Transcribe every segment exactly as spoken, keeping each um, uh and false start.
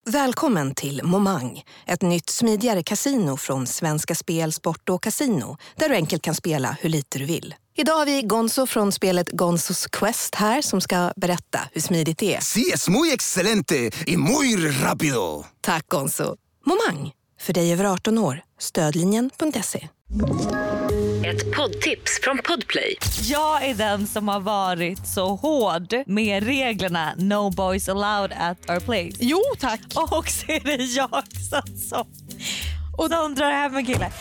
Välkommen till Momang, ett nytt smidigare kasino från Svenska Spel, Sport och Casino, där du enkelt kan spela hur lite du vill. Idag har vi Gonzo från spelet Gonzos Quest här som ska berätta hur smidigt det är. Sí, es muy excelente y muy rápido. Tack Gonzo. Momang, för dig över arton år. Stödlinjen punkt se. Ett poddtips från Podplay. Jag är den som har varit så hård med reglerna No boys allowed at our place. Jo, tack. Och så är det jag som och de drar hem en kille.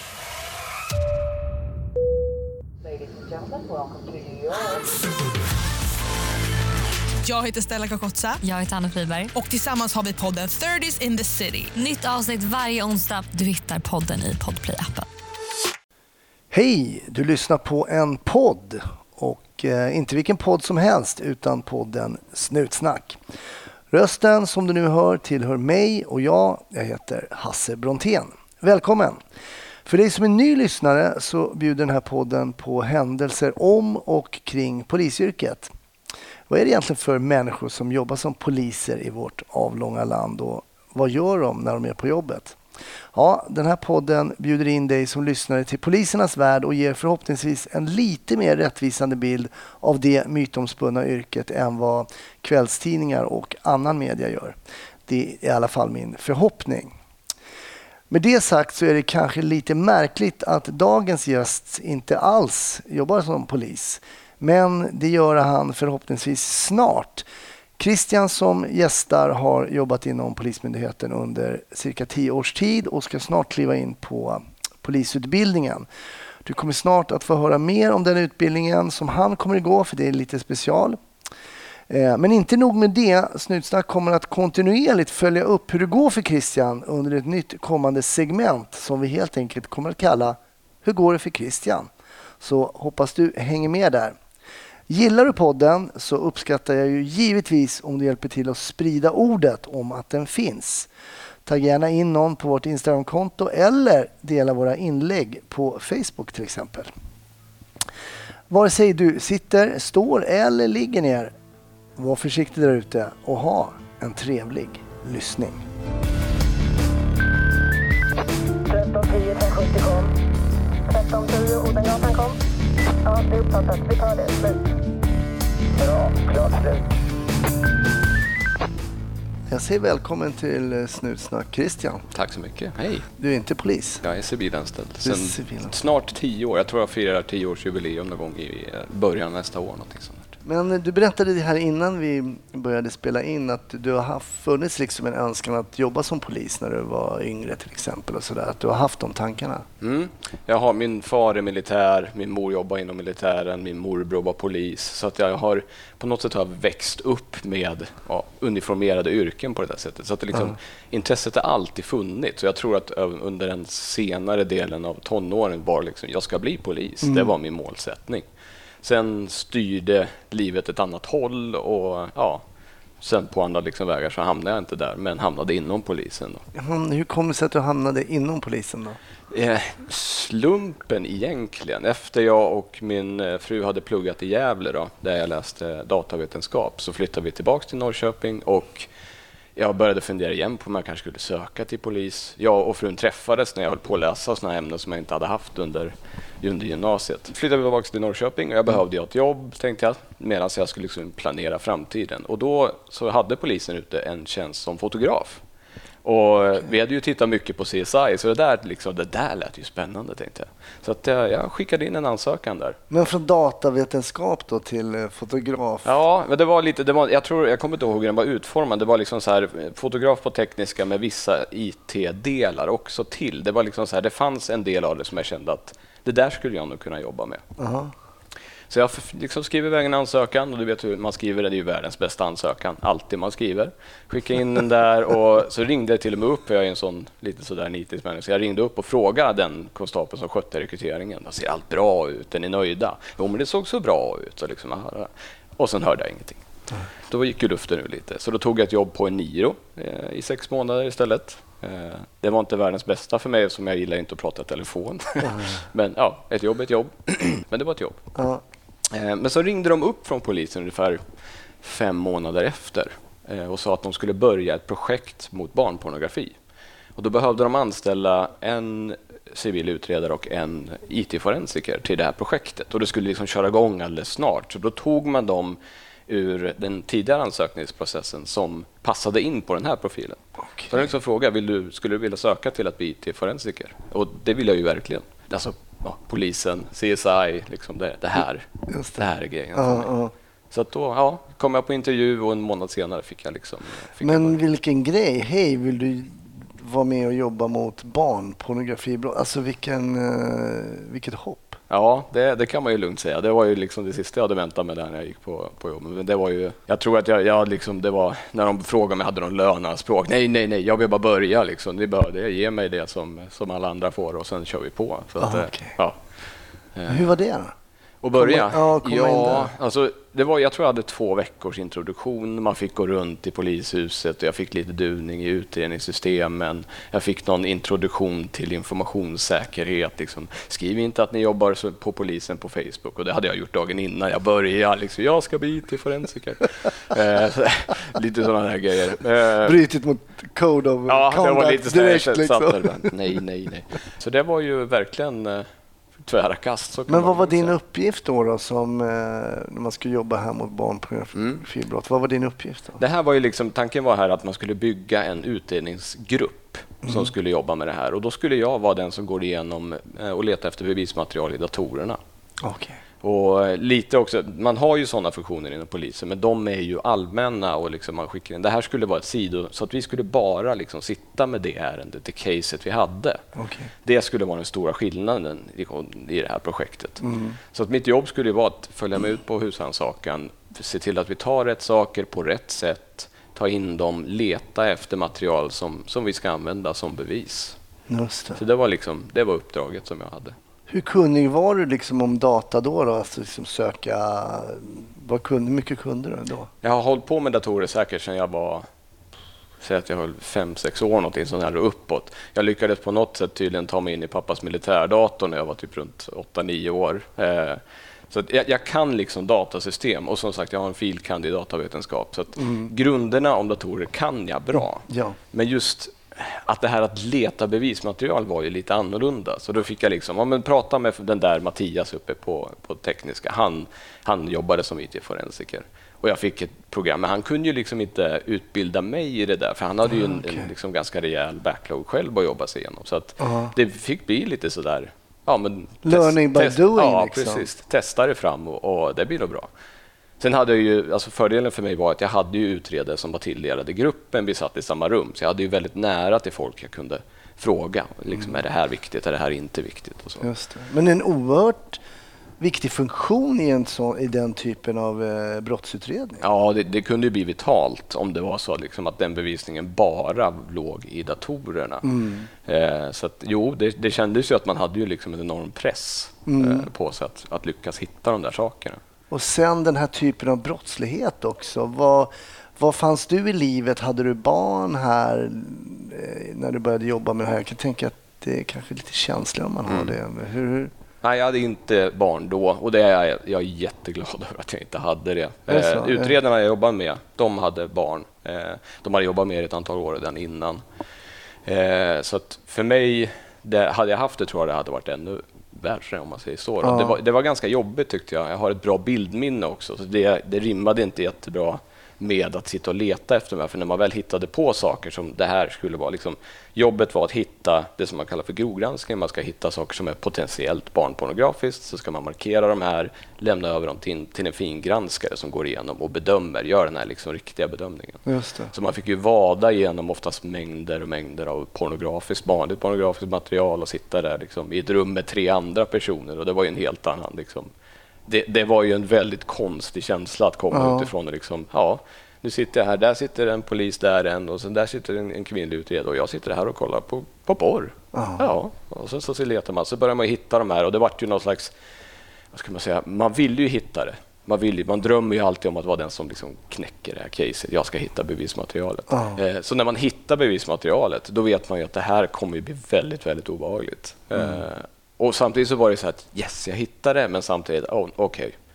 Jag heter Stella Kakotsa. Jag heter Anna Friberg. Och tillsammans har vi podden thirties in the city. Nytt avsnitt varje onsdag. Du hittar podden i Podplay-appen. Hej, du lyssnar på en podd. Och eh, inte vilken podd som helst utan podden Snutsnack. Rösten som du nu hör tillhör mig och jag. Jag heter Hasse Brontén. Välkommen! För dig som är ny lyssnare så bjuder den här podden på händelser om och kring polisyrket. Vad är det egentligen för människor som jobbar som poliser i vårt avlånga land och vad gör de när de är på jobbet? Ja, den här podden bjuder in dig som lyssnare till polisernas värld och ger förhoppningsvis en lite mer rättvisande bild av det mytomspunna yrket än vad kvällstidningar och annan media gör. Det är i alla fall min förhoppning. Med det sagt så är det kanske lite märkligt att dagens gäst inte alls jobbar som polis. Men det gör han förhoppningsvis snart. Christian som gästar har jobbat inom Polismyndigheten under cirka tio års tid och ska snart kliva in på polisutbildningen. Du kommer snart att få höra mer om den utbildningen som han kommer att gå, för det är lite special. Men inte nog med det, Snutsnack kommer att kontinuerligt följa upp hur det går för Christian under ett nytt kommande segment som vi helt enkelt kommer att kalla Hur går det för Christian? Så hoppas du hänger med där. Gillar du podden så uppskattar jag ju givetvis om du hjälper till att sprida ordet om att den finns. Tagga gärna in någon på vårt Instagramkonto eller dela våra inlägg på Facebook till exempel. Vare sig du sitter, står eller ligger ner, var försiktig där ute och ha en trevlig lyssning. tretton tio femhundrasjuttio kom. tretton tio Odengatan kom. Ja, det är uppfattat. Vi tar det. Slut. Bra. Klart slut. Jag säger välkommen till Snutsnack Christian. Tack så mycket. Hej. Du är inte polis. Jag är civilanställd. Sen civilanställd. Snart tio år. Jag tror jag firar tio års jubileum någon gång i början nästa år. Någonting sånt. Men du berättade det här innan vi började spela in att du har haft, funnits liksom en önskan att jobba som polis när du var yngre till exempel och sådär. Att du har haft de tankarna. Mm. Jag har, min far är militär, min mor jobbar inom militären, min morbror var polis. Så att jag har på något sätt har växt upp med ja, uniformerade yrken på det där sättet. Så att det liksom, mm. intresset har alltid funnits. Så jag tror att under den senare delen av tonåren var liksom, jag ska bli polis. Mm. Det var min målsättning. Sen styrde livet ett annat håll och ja, sen på andra liksom vägar så hamnade jag inte där, men hamnade inom polisen. Då. Hur kom det sig att du hamnade inom polisen då? Eh, slumpen egentligen. Efter jag och min fru hade pluggat i Gävle då, där jag läste datavetenskap, så flyttade vi tillbaka till Norrköping och jag började fundera igen på om jag kanske skulle söka till polis. Jag och frun träffades när jag höll på att läsa såna ämnen som jag inte hade haft under, under gymnasiet. Flyttade vi tillbaka till Norrköping och jag behövde ett jobb, tänkte jag, medan jag skulle liksom planera framtiden. Och då så hade polisen ute en tjänst som fotograf. Och vi hade ju tittat mycket på C S I, så det där, liksom, det där lät ju spännande, tänkte jag. Så att jag, jag skickade in en ansökan där. Men från datavetenskap då till fotograf? Ja, men det var lite, det var, jag tror, jag kommer inte ihåg hur den var utformad. Det var liksom så här, fotograf på tekniska med vissa I T-delar också till. Det var liksom så här, det fanns en del av det som jag kände att det där skulle jag nog kunna jobba med. Uh-huh. Så jag liksom skriver iväg en ansökan, och du vet hur man skriver, det är ju världens bästa ansökan, alltid man skriver. Skickade in den där och så ringde jag till och med upp, jag är en sån lite sådär nitisk människa, så jag ringde upp och frågade den konstapeln som skötte rekryteringen. Det ser allt bra ut, är ni nöjda? Jo, men det såg så bra ut. Och, liksom, och sen hörde jag ingenting. Mm. Då gick ju luften ur lite, så då tog jag ett jobb på en Niro eh, i sex månader istället. Eh, det var inte världens bästa för mig, som jag gillar inte att prata telefon. Mm. Men ja, ett jobb är ett jobb. Men det var ett jobb. Mm. Men så ringde de upp från polisen ungefär fem månader efter och sa att de skulle börja ett projekt mot barnpornografi. Och då behövde de anställa en civil utredare och en I T-forensiker till det här projektet. Och det skulle liksom köra igång alldeles snart. Så då tog man dem ur den tidigare ansökningsprocessen som passade in på den här profilen. Okay. Så jag liksom fråga, vill du, skulle du vilja söka till att bli I T-forensiker? Och det vill jag ju verkligen. Alltså ja, polisen, C S I, liksom det, det här. Just det. det här är grejen. Uh, uh. Så att då ja, kom jag på intervju och en månad senare fick jag liksom... Fick Men jag vilken grej, hej, vill du vara med och jobba mot barnpornografibrott? Alltså vilken, uh, vilket hopp. Ja, det, det kan man ju lugnt säga. Det var ju liksom det sista jag hade väntat med där när jag gick på, på jobbet. Men det var ju, jag tror att jag, jag liksom, det var när de frågade om jag hade någon löneanspråk. Nej, nej, nej, jag vill bara börja liksom. Ni behövde ge mig det som, som alla andra får och sen kör vi på. Så att, ah, okay. ja. Hur var det då? Och börja? Komma, ja, ja alltså, det var, jag tror jag hade två veckors introduktion. Man fick gå runt i polishuset och jag fick lite duvning i utredningssystemen. Jag fick någon introduktion till informationssäkerhet. Liksom. Skriv inte att ni jobbar på polisen på Facebook. Och det hade jag gjort dagen innan jag började. Liksom, jag ska bli I T-forensiker. eh, lite sådana här grejer. Eh, Brytit mot code of ja, conduct det var lite direkt. Satt Liksom. Där, nej, nej, nej. Så det var ju verkligen... Eh, tvära kast. Så Men vad var din uppgift då, då som eh, när man skulle jobba här mot barnpornografibrott? Mm. Vad var din uppgift då? Det här var ju liksom, tanken var här att man skulle bygga en utredningsgrupp mm. som skulle jobba med det här. Och då skulle jag vara den som går igenom eh, och letar efter bevismaterial i datorerna. Okay. Och lite också, man har ju sådana funktioner inom polisen, men de är ju allmänna och liksom man skickar in. Det här skulle vara ett sido, så att vi skulle bara liksom sitta med det ärendet, det caset vi hade. Okay. Det skulle vara den stora skillnaden i, i det här projektet. Mm. Så att mitt jobb skulle vara att följa med ut på husrannsakan, se till att vi tar rätt saker på rätt sätt, ta in dem, leta efter material som, som vi ska använda som bevis. Just det. Så det var, liksom, det var uppdraget som jag hade. Hur kunnig var du liksom om data då? då? Alltså liksom söka, vad kunde, mycket kunde du då? Jag har hållit på med datorer säkert sedan jag var, säg att jag höll fem, sex år någonting sånt här och uppåt. Jag lyckades på något sätt tydligen ta mig in i pappas militärdator när jag var typ runt åtta nio år. Eh, så att jag, jag kan liksom datasystem och som sagt jag har en filkand i datavetenskap. Så att mm. grunderna om datorer kan jag bra. Ja. Men just att det här att leta bevismaterial var ju lite annorlunda. Så då fick jag liksom, ja, men prata med den där Mattias uppe på, på tekniska. Han, han jobbade som I T-forensiker. Och jag fick ett program, men han kunde ju liksom inte utbilda mig i det där. För han hade ju en, okay. en liksom ganska rejäl backlog själv att jobba sig igenom. Så att uh-huh. det fick bli lite sådär... Ja, men learning by test, doing. Ja, liksom. precis. Testa det fram och, och det blir nog bra. Sen hade jag ju, alltså fördelen för mig var att jag hade ju utredare som var tilldelade gruppen, vi satt i samma rum, så jag hade ju väldigt nära till folk jag kunde fråga, liksom, mm. är det här viktigt, är det här inte viktigt? Och så. Just det. Men en oerhört viktig funktion i, en så, i den typen av eh, brottsutredning? Ja, det, det kunde ju bli vitalt om det var så liksom, att den bevisningen bara låg i datorerna. Mm. Eh, så att, jo, det, det kändes ju att man hade ju liksom en enorm press mm. eh, på sig att, att lyckas hitta de där sakerna. Och sen den här typen av brottslighet också. Vad, vad fanns du i livet? Hade du barn här eh, när du började jobba med det här? Jag kan tänka att det är kanske lite känsligare om man mm. har det. Hur, hur? Nej, jag hade inte barn då och det är jag, jag är jätteglad över att jag inte hade det. det så, eh, utredarna jag jobbade med, de hade barn. Eh, de hade jobbat med ett antal år redan innan. Eh, så att för mig, det, hade jag haft det tror jag det hade varit ännu värre om man säger så. Ja. Det, var, det var ganska jobbigt tyckte jag. Jag har ett bra bildminne också. Så det, det rimmade inte jättebra med att sitta och leta efter mig. För när man väl hittade på saker som det här skulle vara, liksom, jobbet var att hitta det som man kallar för grovgranskning. Man ska hitta saker som är potentiellt barnpornografiskt, så ska man markera de här, lämna över dem till, till en fingranskare som går igenom och bedömer, gör den här liksom riktiga bedömningen. Just det. Så man fick ju vada igenom oftast mängder och mängder av pornografiskt, vanligt pornografiskt material och sitta där liksom, i ett rum med tre andra personer, och det var ju en helt annan liksom. Det, det var ju en väldigt konstig känsla att komma ja. utifrån och liksom, ja, nu sitter jag här, där sitter en polis, där en, och sen där sitter en, en kvinnlig utredare och jag sitter här och kollar på, på porr. Ja. ja, och sen så, så letar man, så börjar man hitta de här och det var ju någon slags, vad ska man säga, man vill ju hitta det. Man, vill, man drömmer ju alltid om att vara den som liksom knäcker det här caset. Jag ska hitta bevismaterialet. Ja. Eh, så när man hittar bevismaterialet, då vet man ju att det här kommer ju bli väldigt, väldigt obehagligt. Mm. Eh, Och samtidigt så var det så att yes, jag hittade det, men samtidigt, oh, okej. Okay.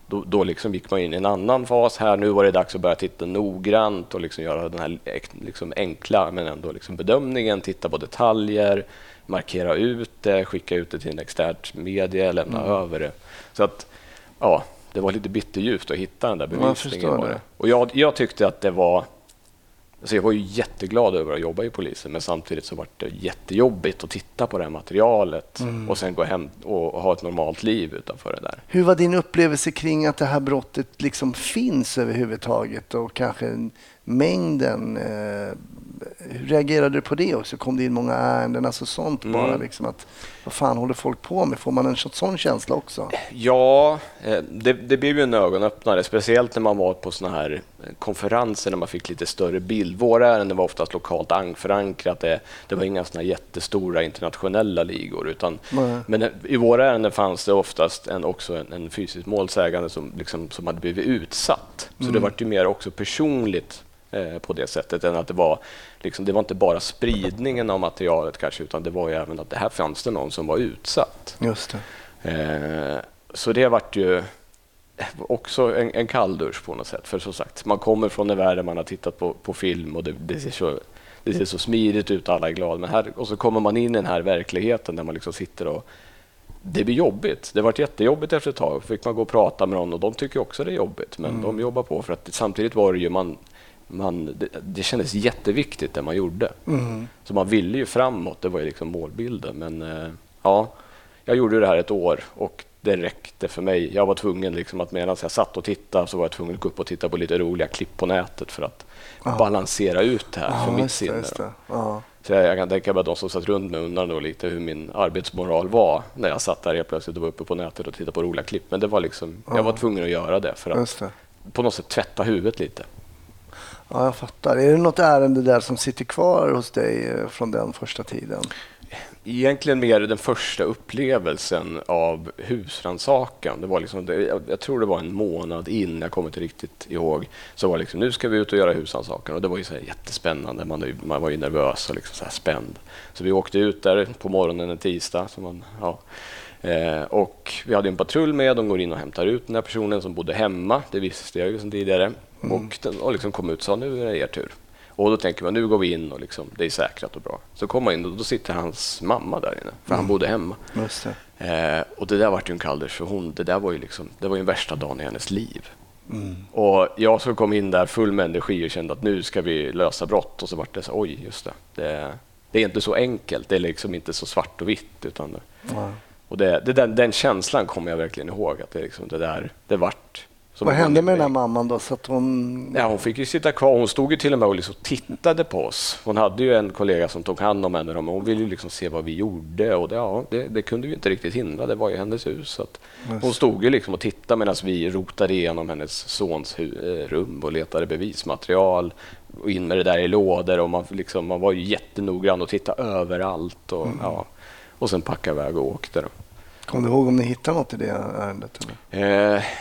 då, då liksom gick man in i en annan fas här. Nu var det dags att börja titta noggrant och liksom göra den här liksom enkla men ändå liksom bedömningen, titta på detaljer, markera ut det, skicka ut det till en externt media, lämna mm. över det. Så att ja, det var lite bitterljuvt att hitta den där bevisningen. Jag det. Det. Och jag, jag tyckte att det var... Alltså jag var ju jätteglad över att jobba i polisen, men samtidigt så var det jättejobbigt att titta på det här materialet mm. och sen gå hem och ha ett normalt liv utanför det där. Hur var din upplevelse kring att det här brottet liksom finns överhuvudtaget och kanske mängden? Eh, hur reagerade du på det också? Kom det in många ärenden, alltså sånt mm. bara liksom att vad fan håller folk på med? Får man en sån känsla också? Ja, det, det blev ju en ögonöppnare, speciellt när man var på såna här konferenser när man fick lite större bild. Våra ärenden var oftast lokalt förankrat. Det, det var inga såna jättestora internationella ligor, utan mm. men i våra ärenden fanns det oftast en, också en, en fysisk målsägande som, liksom, som hade blivit utsatt. Så mm. det var ju mer också personligt på det sättet än att det var liksom, det var inte bara spridningen av materialet kanske, utan det var ju även att det här fanns det någon som var utsatt. Just det. Eh, så det vart ju också en, en kalldusch på något sätt, för som sagt, man kommer från en värld där man har tittat på, på film och det, det, ser så, det ser så smidigt ut, alla är glada, men här, och så kommer man in i den här verkligheten där man liksom sitter och det blir jobbigt. Det var jättejobbigt efter ett tag. Fick man gå och prata med någon och de tycker också det är jobbigt, men mm. de jobbar på för att samtidigt var det ju man Man, det, det kändes jätteviktigt det man gjorde. Mm. Så man ville ju framåt, det var ju liksom målbilden. Men eh, ja, jag gjorde det här ett år och det räckte för mig. Jag var tvungen liksom att medan jag satt och tittade så var jag tvungen att gå upp och titta på lite roliga klipp på nätet för att Aha. balansera ut det här Aha, för mitt just sinne. Just det. Så jag, jag kan tänka mig att de som satt runt mig undrade lite hur min arbetsmoral var när jag satt där helt plötsligt och var uppe på nätet och tittade på roliga klipp. Men det var liksom, jag var tvungen att göra det för att det. på något sätt tvätta huvudet lite. Ja, jag fattar. Är det något ärende där som sitter kvar hos dig från den första tiden? Egentligen mer den första upplevelsen av husrannsakan. Det var liksom, det, jag tror det var en månad in, jag kommer inte riktigt ihåg, så var liksom, nu ska vi ut och göra husrannsakan. Och det var ju så här jättespännande, man, man var ju nervös och liksom så här spänd. Så vi åkte ut där på morgonen en tisdag. Så man, ja. eh, och vi hade en patrull med, de går in och hämtar ut den här personen som bodde hemma, det visste jag ju sedan tidigare. Mm. Och, den, och liksom kom ut och sa, nu är det er tur. Och då tänker man, nu går vi in och liksom, det är säkrat och bra. Så kommer man in och då sitter hans mamma där inne, för mm. han bodde hemma. Just det. Eh, och det där var ju en kalldusch, för hon, det där var ju liksom, det var ju den värsta dagen i hennes liv. Mm. Och jag så kom in där full med energi och kände att nu ska vi lösa brott. Och så var det så, oj just det, det, det är inte så enkelt, det är liksom inte så svart och vitt. Utan, mm. Och det, det, den, den känslan kommer jag verkligen ihåg, att det, liksom, det där, det vart. Vad hände med den här mamman då? Så att hon... Ja, hon fick ju sitta kvar. Hon stod ju till och med och liksom tittade på oss. Hon hade ju en kollega som tog hand om henne. Och hon ville ju liksom se vad vi gjorde. Och det, ja, det, det kunde vi inte riktigt hindra. Det var ju hennes hus. Så att hon stod ju liksom och tittade medan vi rotade igenom hennes sons rum och letade bevismaterial. Och in med det där i lådor. Och man, liksom, man var ju jättenoggrann och tittade överallt. Och, mm. ja, och sen packade iväg och åkte. Då. Kommer du ihåg om ni hittade något i det ärendet? Eller? Eh,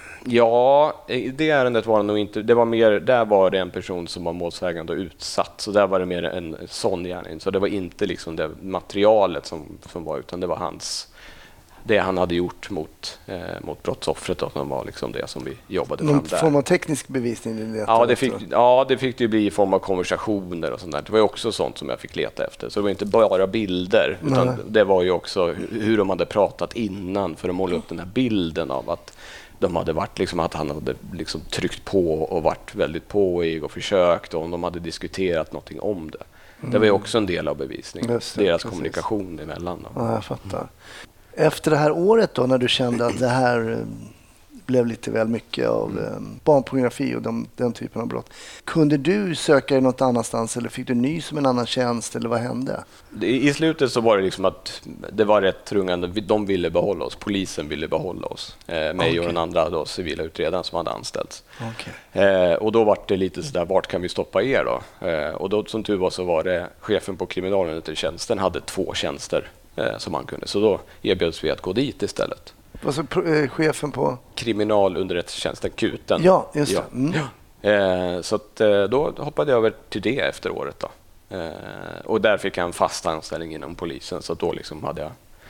Ja, i det ärendet var det nog inte, det var mer, där var det en person som var målsägande och utsatt, så där var det mer en sån gärning, så det var inte liksom det materialet som, som var, utan det var hans, det han hade gjort mot, eh, mot brottsoffret, och som var liksom det som vi jobbade Någon fram där. Form av teknisk bevisning? Ja, det fick, ja, det fick det bli i form av konversationer och sånt där. Det var ju också sånt som jag fick leta efter, så det var inte bara bilder, utan Nej. det var ju också hur de hade pratat innan för att måla upp den här bilden av att de hade varit liksom, att han hade liksom tryckt på och varit väldigt påig och försökt, och om de hade diskuterat någonting om det. Mm. Det var ju också en del av bevisningen, Just det, deras precis. kommunikation emellan. Då. Ja, jag fattar. Efter det här året då, när du kände att det här blev lite väl mycket av mm. barnpornografi och de, den typen av brott. Kunde du söka dig något annanstans, eller fick du ny som en annan tjänst, eller vad hände? I slutet så var det liksom att det var rätt trungande. De ville behålla oss, polisen ville behålla oss. Eh, mig okay. och den andra då, civila utredaren som hade anställts. Okay. Eh, och då var det lite sådär, vart kan vi stoppa er då? Eh, och då som tur var så var det chefen på kriminalunderrättelsetjänsten hade två tjänster eh, som han kunde. Så då erbjöds vi att gå dit istället. Alltså eh, chefen på? Kriminalunderrättelsetjänsten, Kuten. Ja, just det. Mm. Ja. Eh, så att, eh, då hoppade jag över till det efter året. Då. Eh, och där fick jag en fast anställning inom polisen. Så att då, liksom hade jag,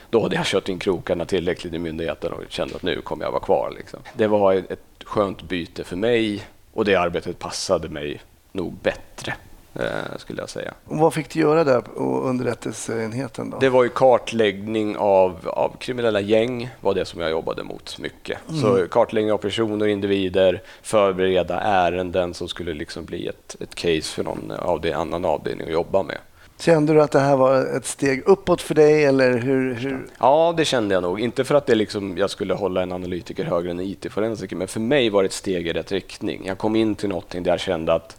Då hade jag kört in krokarna tillräckligt i myndigheten och kände att nu kommer jag vara kvar. Liksom. Det var ett skönt byte för mig och det arbetet passade mig nog bättre, eh, skulle jag säga. Och vad fick du göra där på underrättelseenheten då? Det var ju kartläggning av, av kriminella gäng, var det som jag jobbade mot mycket. Mm. Så kartläggning av personer och individer, förbereda ärenden som skulle liksom bli ett, ett case för någon av det annan avdelning att jobba med. Kände du att det här var ett steg uppåt för dig? Eller hur, hur? Ja, det kände jag nog. Inte för att det liksom, jag skulle hålla en analytiker högre än en I T-forensiker, men för mig var det ett steg i rätt riktning. Jag kom in till någonting där jag kände att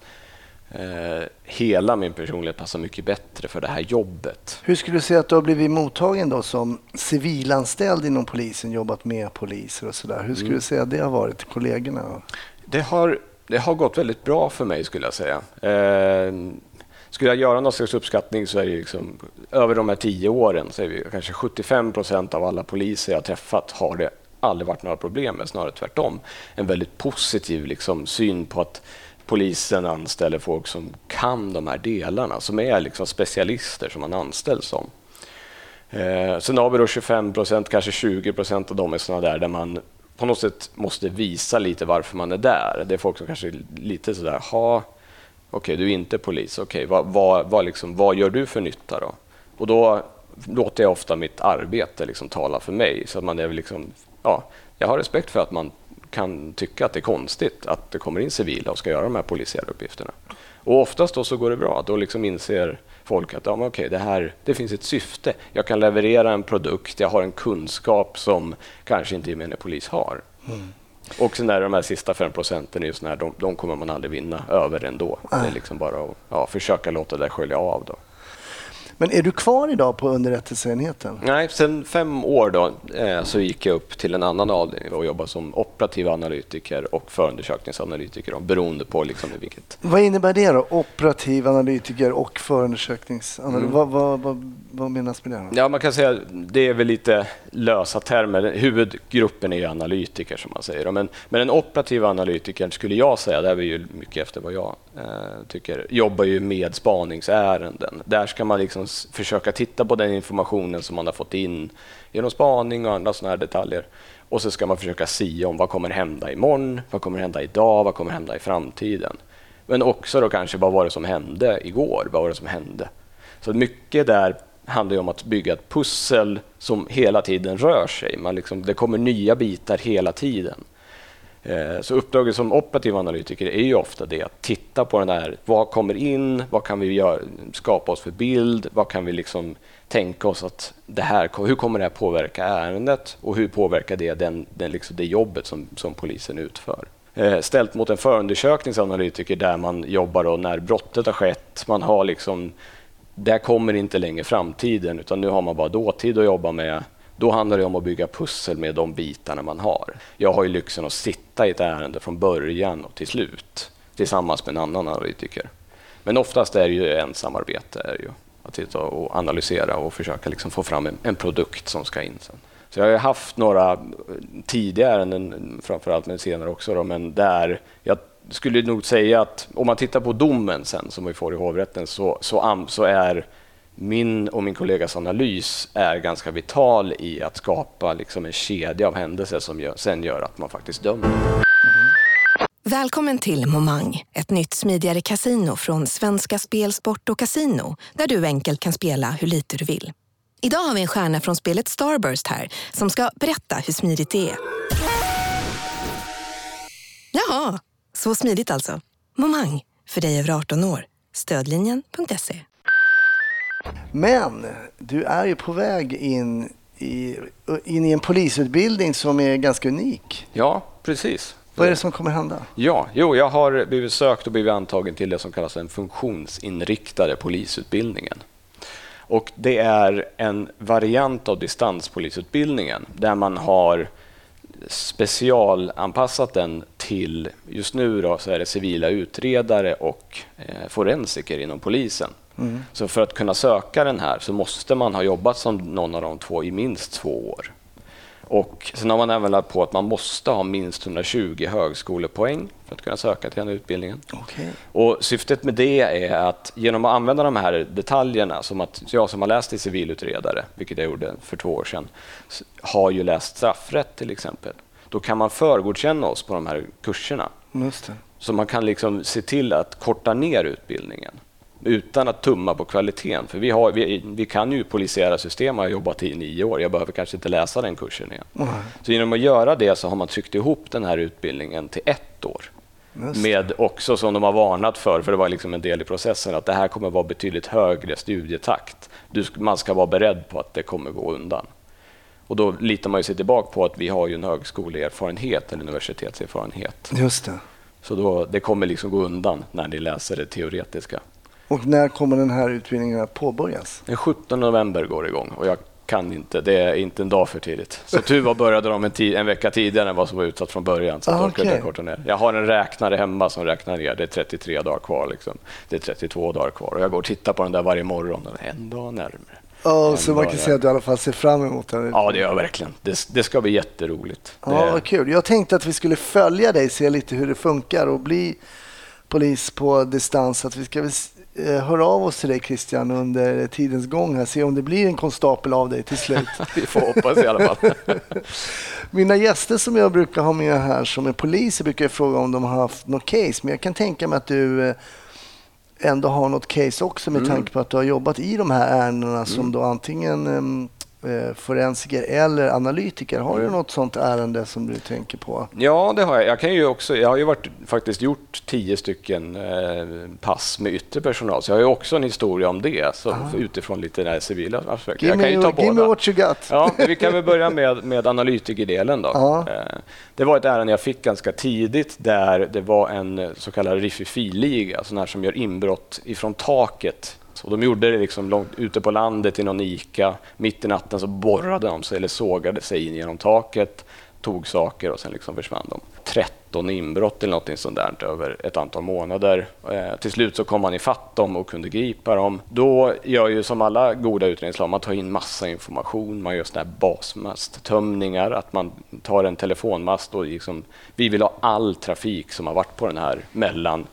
eh, hela min personlighet passar mycket bättre för det här jobbet. Hur skulle du säga att du har blivit mottagen då som civilanställd inom polisen, jobbat med poliser och sådär? Hur skulle mm. du säga att det har varit till kollegorna? Det har, det har gått väldigt bra för mig, skulle jag säga. Eh, Skulle jag göra någon slags uppskattning så är det liksom, över de här tio åren så är vi kanske sjuttiofem procent av alla poliser jag träffat har det aldrig varit några problem med, snarare tvärtom. En väldigt positiv liksom, syn på att polisen anställer folk som kan de här delarna, som är liksom specialister som man anställs som. Eh, sen har vi då tjugofem procent, kanske tjugo procent av dem är sådana där där man på något sätt måste visa lite varför man är där. Det är folk som kanske är lite sådär, ha okej, du är inte polis. Okej, vad, vad, vad, liksom, vad gör du för nytta då? Och då låter jag ofta mitt arbete liksom tala för mig. Så att man är liksom, ja, jag har respekt för att man kan tycka att det är konstigt att det kommer in civila och ska göra de här polisiära uppgifterna. Och oftast då så går det bra. Då liksom inser folk att ja, men okej, det här, det finns ett syfte. Jag kan leverera en produkt. Jag har en kunskap som kanske inte gemene polis har. Mm. Och sen är de här sista fem procenten är ju såna här, de, de kommer man aldrig vinna över ändå. Det är liksom bara att ja, försöka låta det skölja av då. Men är du kvar idag på underrättelseenheten? Nej, sen fem år då eh, så gick jag upp till en annan avdelning och jobbade som operativ analytiker och förundersökningsanalytiker, då, beroende på liksom vilket. Vad innebär det då? Operativ analytiker och förundersökningsanalytiker. Mm. Vad, vad, vad, vad menas med det då? Ja, man kan säga det är väl lite lösa termer. Huvudgruppen är ju analytiker som man säger. Men, men en operativ analytiker skulle jag säga, det är ju mycket efter vad jag eh, tycker, jobbar ju med spaningsärenden. Där ska man liksom försöka titta på den informationen som man har fått in genom spaning och andra såna här detaljer. Och så ska man försöka sia om vad kommer hända imorgon, vad kommer hända idag, vad kommer hända i framtiden. Men också då kanske vad var det som hände igår, vad var det som hände. Så mycket där handlar ju om att bygga ett pussel som hela tiden rör sig. Man liksom, det kommer nya bitar hela tiden. Så uppdraget som operativ analytiker är ju ofta det att titta på den här, vad kommer in, vad kan vi göra, skapa oss för bild, vad kan vi liksom tänka oss att det här, hur kommer det här påverka ärendet och hur påverkar det den, den liksom det jobbet som, som polisen utför. Ställt mot en förundersökningsanalytiker där man jobbar då när brottet har skett, man har liksom, där kommer inte längre framtiden utan nu har man bara dåtid att jobba med. Då handlar det om att bygga pussel med de bitarna man har. Jag har ju lyxen att sitta i ett ärende från början och till slut tillsammans med en annan analytiker. Men oftast är det ju ensamarbete, är det ju, att sitta och analysera och försöka liksom få fram en, en produkt som ska in sen. Så jag har haft några tidiga ärenden, framförallt men senare också, då, men där jag skulle nog säga att om man tittar på domen sen som vi får i hovrätten så, så, så är min och min kollegas analys är ganska vital i att skapa liksom en kedja av händelser som gör, sen gör att man faktiskt dömer. Mm. Välkommen till Momang, ett nytt smidigare kasino från Svenska Spel, Sport och Casino där du enkelt kan spela hur lite du vill. Idag har vi en stjärna från spelet Starburst här som ska berätta hur smidigt det är. Jaha, så smidigt alltså. Momang, för dig över arton år. Stödlinjen punkt se. Men du är ju på väg in i, in i en polisutbildning som är ganska unik. Ja, precis. Vad är det som kommer hända? Ja, jo, jag har blivit sökt och blivit antagen till det som kallas den funktionsinriktade polisutbildningen. Och det är en variant av distanspolisutbildningen där man har specialanpassat den till, just nu då, så är det civila utredare och eh, forensiker inom polisen. Mm. Så för att kunna söka den här så måste man ha jobbat som någon av de två i minst två år. Och sen har man även lagt på att man måste ha minst hundratjugo högskolepoäng för att kunna söka till den här utbildningen. Okay. Och syftet med det är att genom att använda de här detaljerna, som att jag som har läst till civilutredare, vilket jag gjorde för två år sedan, har ju läst straffrätt till exempel. Då kan man förgodkänna oss på de här kurserna. Just det. Så man kan liksom se till att korta ner utbildningen utan att tumma på kvaliteten. För vi, har, vi, vi kan ju polisiära system, har jobbat i nio år. Jag behöver kanske inte läsa den kursen igen. Mm. Så genom att göra det så har man tryckt ihop den här utbildningen till ett år. Med också, som de har varnat för, för det var liksom en del i processen, att det här kommer vara betydligt högre studietakt. Du, man ska vara beredd på att det kommer gå undan. Och då litar man ju sig tillbaka på att vi har ju en högskoleerfarenhet eller universitetserfarenhet. Just det. Så då, det kommer liksom gå undan när ni läser det teoretiska. Och när kommer den här utbildningen att påbörjas? Den sjuttonde november går det igång och jag kan inte, det är inte en dag för tidigt. Så tur började de en, tid, en vecka tidigare än vad som var utsatt från början. Så ah, okay. jag, korta ner. Jag har en räknare hemma som räknar ner, det är trettiotre dagar kvar. Liksom. Det är trettiotvå dagar kvar och jag går och tittar på den där varje morgon. En dag närmare. Oh, så man kan säga att du i alla fall ser fram emot den. Ja, det gör jag verkligen. Det, det ska bli jätteroligt. Ja, det... vad kul. Jag tänkte att vi skulle följa dig, se lite hur det funkar och bli polis på distans. Att vi ska höra av oss till dig, Christian, under tidens gång här. Se om det blir en konstapel av dig till slut. Vi får hoppas i alla fall. Mina gäster som jag brukar ha med här som är poliser brukar jag fråga om de har haft något case. Men jag kan tänka mig att du ändå har något case också med mm. tanke på att du har jobbat i de här ärendena mm. som då antingen um, forensiker eller analytiker. Har du något sånt ärende som du tänker på? Ja, det har jag. Jag kan ju också, jag har ju varit, faktiskt gjort tio stycken eh, pass med yttre personal, så jag har ju också en historia om det, så utifrån lite den här civila aspekten. Jag kan ju ta båda. Give me what you got. Ja, vi kan väl börja med, med analytikerdelen då. Eh, det var ett ärende jag fick ganska tidigt där det var en så kallad riffifiliga, sån här som gör inbrott ifrån taket. Och de gjorde det liksom långt ute på landet i någon Ica. Mitt i natten så borrade de sig eller sågade sig in genom taket, tog saker och sen liksom försvann de. tretton inbrott eller något sånt där över ett antal månader. Eh, till slut så kom man ifatt dem och kunde gripa dem. Då gör ju som alla goda utredningslag, man tar in massa information, man gör sådana här basmasttömningar, att man tar en telefonmast och liksom, vi vill ha all trafik som har varit på den här mellan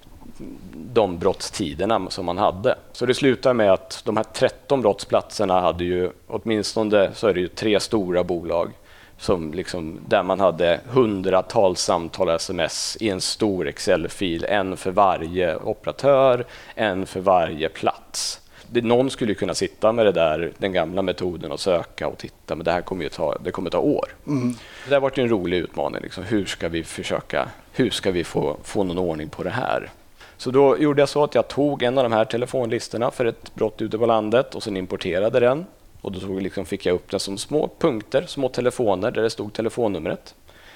de brottstiderna som man hade. Så det slutar med att de här tretton brottsplatserna hade ju, åtminstone så är det ju tre stora bolag som liksom, där man hade hundratals samtal och sms i en stor Excel-fil, en för varje operatör, en för varje plats. Det, någon skulle kunna sitta med det där, den gamla metoden och söka och titta, men det här kommer ju ta, det kommer ta år. Mm. Det har varit en rolig utmaning. Liksom. Hur ska vi försöka, hur ska vi få, få någon ordning på det här? Så då gjorde jag så att jag tog en av de här telefonlistorna för ett brott ute på landet och sen importerade den. Och då tog, liksom, fick jag upp den som små punkter, små telefoner där det stod telefonnumret.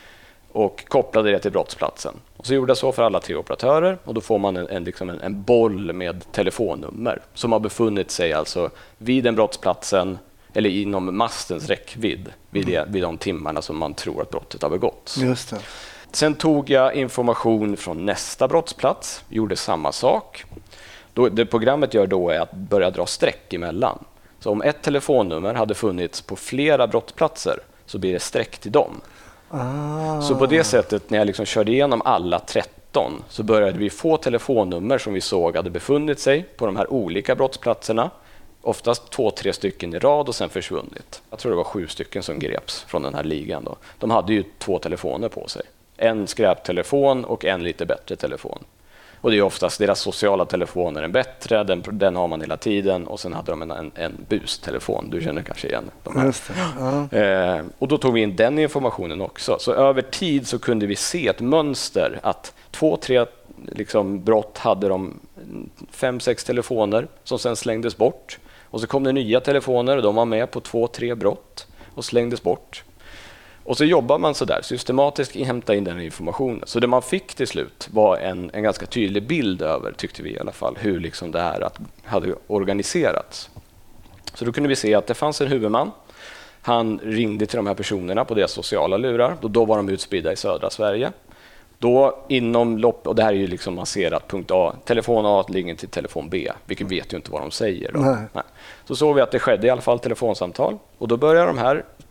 Och kopplade det till brottsplatsen. Och så gjorde jag så för alla tre operatörer och då får man en, en, liksom en, en boll med telefonnummer som har befunnit sig alltså vid den brottsplatsen eller inom mastens räckvidd vid, det, vid de timmarna som man tror att brottet har begåtts. Just det. Sen tog jag information från nästa brottsplats, gjorde samma sak. Då, det programmet gör då är att börja dra streck emellan. Så om ett telefonnummer hade funnits på flera brottsplatser så blir det streck till dem. Ah. Så på det sättet, när jag liksom körde igenom alla tretton så började vi få telefonnummer som vi såg hade befunnit sig på de här olika brottsplatserna. Oftast två, tre stycken i rad och sen försvunnit. Jag tror det var sju stycken som greps från den här ligan då. De hade ju två telefoner på sig. En skräptelefon och en lite bättre telefon. Och det är oftast deras sociala telefoner en bättre, den, den har man hela tiden. Och sen hade de en, en, en bustelefon, du känner kanske igen de här. Just det. Ja. Eh, och då tog vi in den informationen också. Så över tid så kunde vi se ett mönster att två, tre liksom, brott hade de fem, sex telefoner som sen slängdes bort. Och så kom det nya telefoner och de var med på två, tre brott och slängdes bort. Och så jobbar man så där systematiskt inhämta in den informationen. Så det man fick till slut var en, en ganska tydlig bild över, tyckte vi i alla fall, hur liksom det här att, hade organiserats. Så då kunde vi se att det fanns en huvudman. Han ringde till de här personerna på deras sociala lurar. Då, då var de utspridda i södra Sverige. Då inom lopp, och det här är ju liksom masserat punkt A, telefon A ligger till telefon B, vilket vet ju inte vad de säger. Då. Nej. Nej. Så såg vi att det skedde i alla fall telefonsamtal och då börjar de här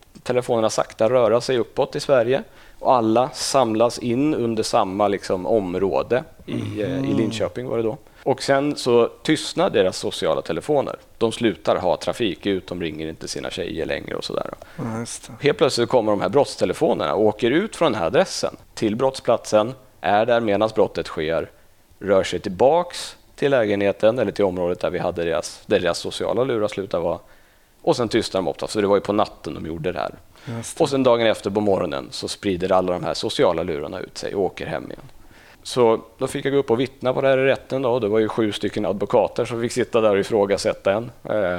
telefonerna sakta röra sig uppåt i Sverige och alla samlas in under samma liksom, område i, mm. i Linköping var det då. Och sen så tystnar deras sociala telefoner. De slutar ha trafik ut, de ringer inte sina tjejer längre och sådär. Ja, helt plötsligt kommer de här brottstelefonerna och åker ut från den här adressen till brottsplatsen, är där medan brottet sker, rör sig tillbaks till lägenheten eller till området där vi hade deras, där deras sociala lurar slutar vara. Och sen tystnar de ofta, så det var ju på natten de gjorde det här. Det. Och sen dagen efter på morgonen så sprider alla de här sociala lurarna ut sig och åker hem igen. Så då fick jag gå upp och vittna på det här i rätten. Då. Det var ju sju stycken advokater som fick sitta där och ifrågasätta en.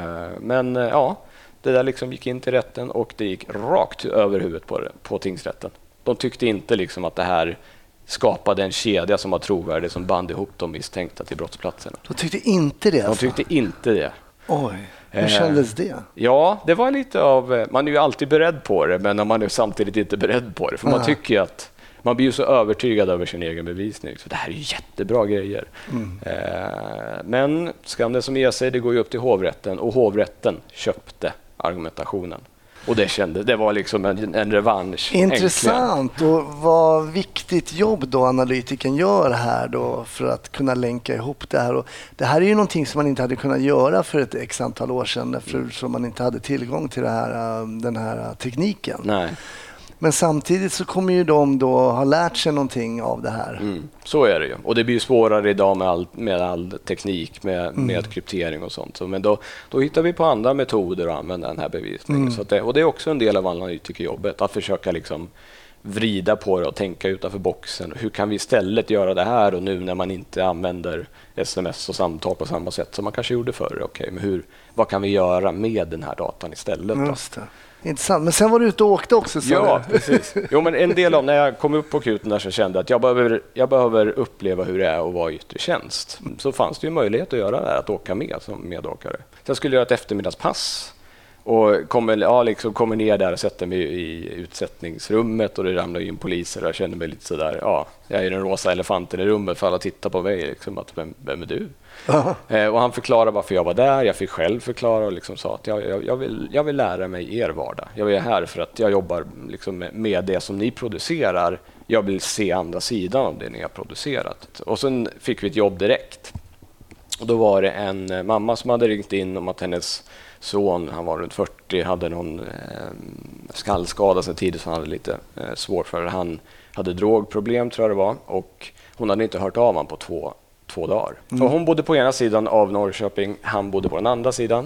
Men ja, det där liksom gick in till rätten och det gick rakt över huvudet på, det, på tingsrätten. De tyckte inte liksom att det här skapade en kedja som var trovärdig som band ihop de misstänkta till brottsplatserna. De tyckte inte det? De tyckte inte det. Oj, hur kändes det? Ja, det var lite av... Man är ju alltid beredd på det, men man är samtidigt inte beredd på det. För man tycker ju att... Man blir ju så övertygad över sin egen bevisning. Så det här är ju jättebra grejer. Mm. Eh, men skam det som ger sig, det går ju upp till hovrätten. Och hovrätten köpte argumentationen. Och det kände, det var liksom en, en revansch. Intressant. Äntligen. Och vad viktigt jobb då analytiken gör här då för att kunna länka ihop det här. Och det här är ju någonting som man inte hade kunnat göra för ett x antal år sedan. Eftersom man inte hade tillgång till det här, den här tekniken. Nej. Men samtidigt så kommer ju de då ha lärt sig någonting av det här. Mm, så är det ju. Och det blir ju svårare idag med all, med all teknik, med, mm. med kryptering och sånt. Så, men då, då hittar vi på andra metoder att använda den här bevisningen. Mm. Så att det, och det är också en del av analytikerjobbet, att försöka liksom vrida på det och tänka utanför boxen. Hur kan vi istället göra det här och nu när man inte använder sms och samtal på samma sätt som man kanske gjorde förr? Okej, men hur, vad kan vi göra med den här datan istället då? Just det. Intressant. Men sen var du ute och åkte också. Så ja, precis. Jo, men en del av när jag kom upp på akuten där så kände jag att jag behöver, jag behöver uppleva hur det är att vara i yttre tjänst. Så fanns det ju möjlighet att göra det här, att åka med som medåkare. Så jag skulle göra ett eftermiddagspass och kommer, ja, liksom kommer ner där och sätter mig i utsättningsrummet och det ramlar in poliser och jag känner mig lite sådär, ja, jag är den rosa elefanten i rummet för alla tittar på mig, liksom, att vem, vem är du? Eh, och han förklarade varför jag var där, jag fick själv förklara och liksom sa att jag, jag, jag, vill, jag vill lära mig er vardag. Jag är här för att jag jobbar liksom med, med det som ni producerar. Jag vill se andra sidan av det ni har producerat. Och sen fick vi ett jobb direkt. Och då var det en mamma som hade ringt in om att hennes son, han var runt fyrtio, hade någon eh, skallskada sen tidigt så han hade lite eh, svårt för det. Han hade drogproblem tror jag det var och hon hade inte hört av honom på två, två dagar. Mm. Så hon bodde på ena sidan av Norrköping, han bodde på den andra sidan.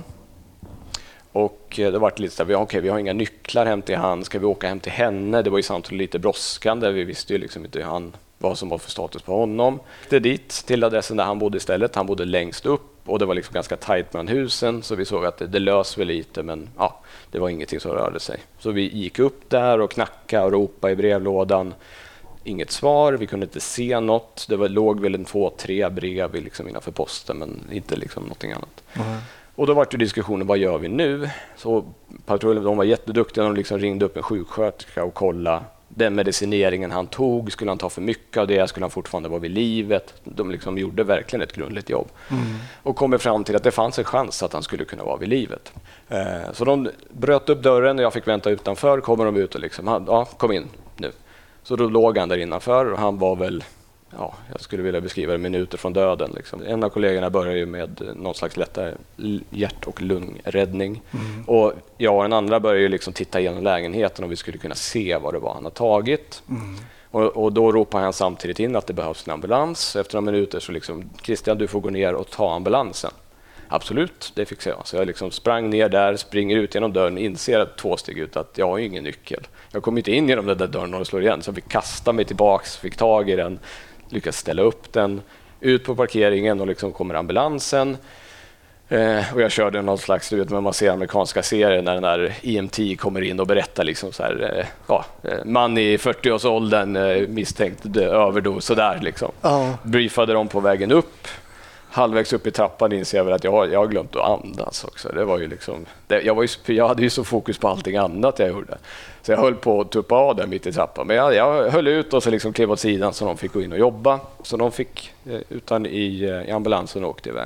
Och eh, det var lite så här, okej, vi har inga nycklar hem till han, ska vi åka hem till henne? Det var ju samtidigt lite brådskande, vi visste ju liksom inte hur han, vad som var för status på honom. Det dit till adressen där han bodde istället, han bodde längst upp. Och det var liksom ganska tajt mellan husen så vi såg att det, det lös väl lite men ja, det var ingenting som rörde sig. Så vi gick upp där och knackade och ropade i brevlådan. Inget svar, vi kunde inte se något. Det var, låg väl en två, tre brev liksom innanför posten men inte liksom någonting annat. Mm. Och då var det diskussionen, vad gör vi nu? Så patrullen, de var jätteduktiga, de liksom ringde upp en sjuksköterska och kollade. Den medicineringen han tog, skulle han ta för mycket av det? Skulle han fortfarande vara vid livet? De liksom gjorde verkligen ett grundligt jobb. Mm. Och kom fram till att det fanns en chans att han skulle kunna vara vid livet. Eh, så de bröt upp dörren och jag fick vänta utanför. Kommer de ut och liksom, ja, kom in nu. Så då låg han där innanför och han var väl, ja, jag skulle vilja beskriva det, minuter från döden. Liksom. En av kollegorna började ju med någon slags lättare hjärt- och lungräddning. Mm. Och jag och den andra började ju liksom titta igenom lägenheten och vi skulle kunna se vad det var han har tagit. Mm. Och, och då ropade han samtidigt in att det behövs en ambulans. Efter några minuter så liksom, Christian, du får gå ner och ta ambulansen. Absolut, det fick jag. Så jag liksom sprang ner där, springer ut genom dörren, inser att två steg ut att jag har ingen nyckel. Jag kom inte in genom den där dörren och slår igen, så jag fick kasta mig tillbaks, fick tag i den, lyckas ställa upp den, ut på parkeringen och liksom kommer ambulansen. Eh, och jag körde någon slags, du vet, när man ser amerikanska serier när den där E M T kommer in och berättar liksom så här, eh, ja, man i fyrtio-årsåldern eh, misstänkt överdos, sådär liksom. Oh. Briefade dem på vägen upp. Halvvägs upp i trappan inser jag väl att jag, jag har glömt att andas också. Det var ju liksom, det, jag, var ju, jag hade ju så fokus på allting annat jag gjorde. Så jag höll på att tuppa av där mitt i trappan. Men jag, jag höll ut och så liksom klev åt sidan så de fick gå in och jobba. Så de fick, utan i, i ambulansen och åkte iväg.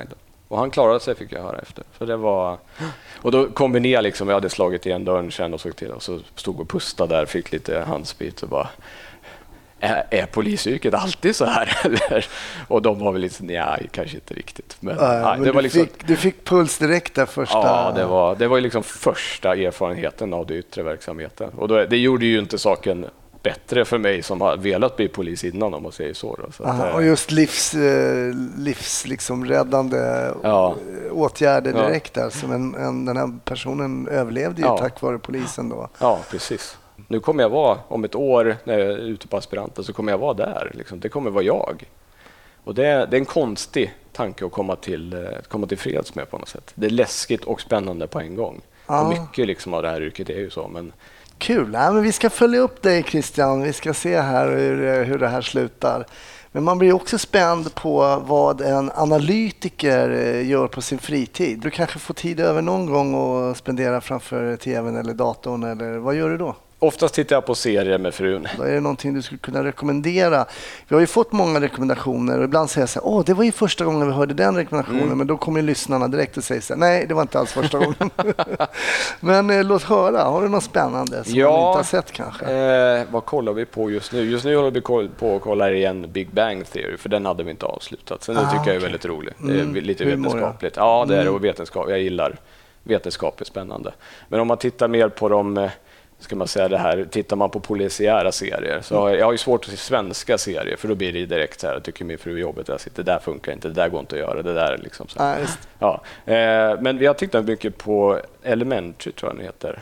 Och han klarade sig, fick jag höra efter. Så det var... Och då kombinerade liksom, jag hade slagit igen dörren sen och såg till. Och så stod och pustade där, fick lite handsprit och bara... Är, är polisyrket alltid så här? Eller? Och de var väl lite, nej, kanske inte riktigt. Men, ja, nej, men det var du, liksom, fick, du fick puls direkt där första... Ja, det var, det var ju liksom första erfarenheten av det yttre verksamheten. Och då, det gjorde ju inte saken bättre för mig som har velat bli polis innan, om man säger så. Då. Så Aha, att, och just livs, livs liksom räddande ja. åtgärder direkt där. Som en, en, den här personen överlevde ju ja. tack vare polisen då. Ja, precis. Nu kommer jag vara, om ett år när jag är ute på aspiranten, så kommer jag vara där. Liksom. Det kommer vara jag. Och det är, det är en konstig tanke att komma till, komma till freds med på något sätt. Det är läskigt och spännande på en gång. Ja. Och mycket liksom av det här yrket är ju så. Men... Kul. Ja, men vi ska följa upp dig, Christian. Vi ska se här hur, hur det här slutar. Men man blir också spänd på vad en analytiker gör på sin fritid. Du kanske får tid över någon gång och spendera framför tvn eller datorn. Eller vad gör du då? Oftast tittar jag på serier med frun. Då är det någonting du skulle kunna rekommendera. Vi har ju fått många rekommendationer och ibland säger jag så här, åh, det var ju första gången vi hörde den rekommendationen, mm. men då kommer lyssnarna direkt och säger så här, nej, det var inte alls första gången. Men eh, låt höra, har du något spännande som ja, man inte har sett kanske? Eh, vad kollar vi på just nu? Just nu håller vi på att kolla igen Big Bang Theory, för den hade vi inte avslutat. Sen ah, det tycker okay. jag är väldigt roligt. Det är mm. lite vetenskapligt. Ja, det är det, och vetenskap. Jag gillar vetenskap, är spännande. Men om man tittar mer på de... Ska man säga det här, tittar man på polisiära serier så har jag, jag har ju svårt att se svenska serier, för då blir det direkt så här, tycker min fru jobbet, jag sitter, det där funkar inte, det där går inte att göra, det där liksom så. Ah, ja. eh, men vi har tittat mycket på Elementary, tror jag den heter.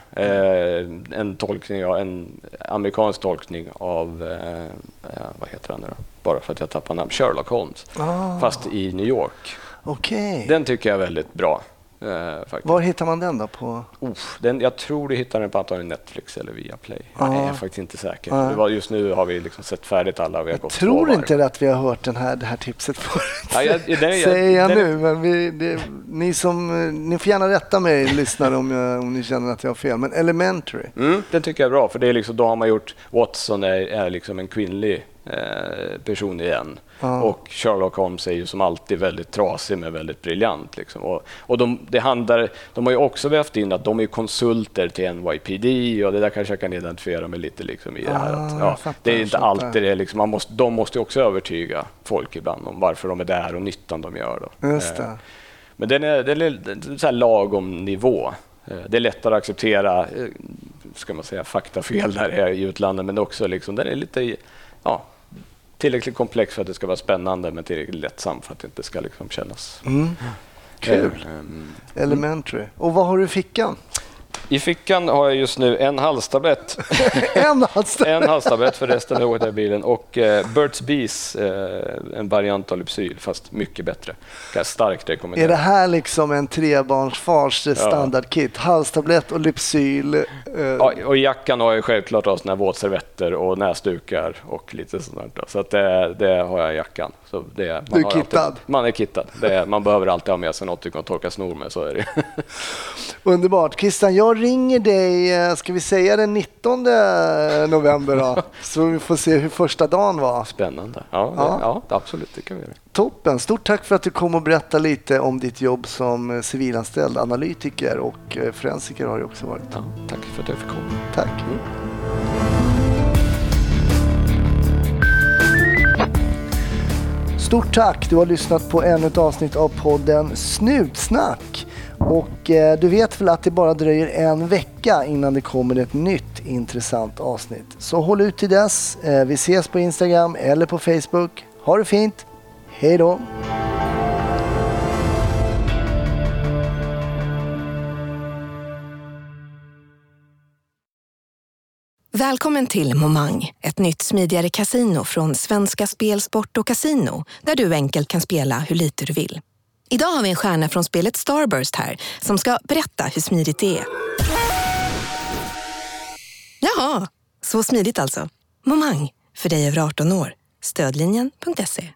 Eh, en tolkning, ja, en amerikansk tolkning av eh, vad heter den nu då? Bara för att jag tappar namn, Sherlock Holmes. Ah. Fast i New York. Okay. Den tycker jag är väldigt bra. Uh, Var hittar man den då? På? Uff, den, jag tror du hittar den på antagligen Netflix eller via Play. Ah. Jag är faktiskt inte säker. Ah. Det var, just nu har vi liksom sett färdigt alla. Vi har jag gått tror inte att vi har hört den här, det här tipset förut. Ja, jag, den, säger jag den, nu. Men vi, det, ni, som, ni får gärna rätta mig, lyssnare, om, jag, om ni känner att jag har fel. Men Elementary. Mm, den tycker jag är bra. För det är liksom, då har man gjort Watson är, är liksom en kvinnlig eh, person igen. Ah. Och Sherlock Holmes är ju som alltid väldigt trasig men väldigt briljant. Liksom. Och, och de, det handlar, de har ju också vävt in att de är konsulter till N Y P D, och det där kanske jag kan identifiera mig lite liksom i ah, det här. Att, ja, fattar, det är inte alltid det. Liksom, man måste, de måste också övertyga folk ibland om varför de är där och nyttan de gör. Då. Just det. Eh, men den är, den är så här lagom nivå. Eh, det är lättare att acceptera eh, ska man säga, faktafel där i utlandet, men också liksom, den är lite... Ja, tillräckligt komplex för att det ska vara spännande, men tillräckligt lättsam för att det inte ska liksom kännas... Mm. Kul. Um, Elementary. Och vad har du i fickan? I fickan har jag just nu en halstablett. en halstablett? en halstablett för resten av året i bilen. Och eh, Burt's Bees, eh, en variant av Lypsyl, fast mycket bättre. Kan jag starkt rekommendera. Är det här liksom en trebarnsfars standardkit? Ja. Halstablett och Lypsyl? Eh. Ja, och i jackan har jag självklart såna här våtservetter och näsdukar och lite sånt där. Så att det, det har jag i jackan. Så det, man du är har kittad? Alltid, man är kittad. Det är, man behöver alltid ha med sig något du kan torka snor med, så är det. Underbart. Christian, jag ringer dig, ska vi säga den nittonde november då? Så vi får se hur första dagen var. Spännande. Ja, ja. Det, ja absolut, det kan vi göra. Toppen. Stort tack för att du kom och berättade lite om ditt jobb som civilanställd analytiker, och forensiker har du också varit. Ja, tack för att jag fick komma. Tack. Mm. Stort tack. Du har lyssnat på ännu ett avsnitt av podden Snutsnack. Och eh, du vet väl att det bara dröjer en vecka innan det kommer ett nytt intressant avsnitt. Så håll ut till dess. Eh, vi ses på Instagram eller på Facebook. Ha det fint. Hej då! Välkommen till Momang, ett nytt smidigare casino från Svenska Spel, Sport och Casino, där du enkelt kan spela hur lite du vill. Idag har vi en stjärna från spelet Starburst här som ska berätta hur smidigt det är. Jaha, så smidigt alltså. Momang, för dig över arton år. Stödlinjen punkt se.